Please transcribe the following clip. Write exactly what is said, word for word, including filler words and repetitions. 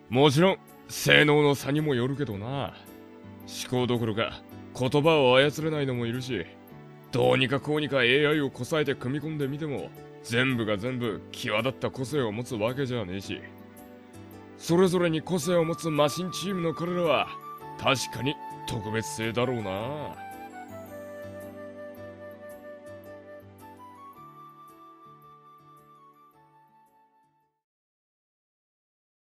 もちろん性能の差にもよるけどな。思考どころか言葉を操れないのもいるし、どうにかこうにか エーアイ をこさえて組み込んでみても全部が全部際立った個性を持つわけじゃねえし、それぞれに個性を持つマシンチームの彼らは確かに特別性だろうな。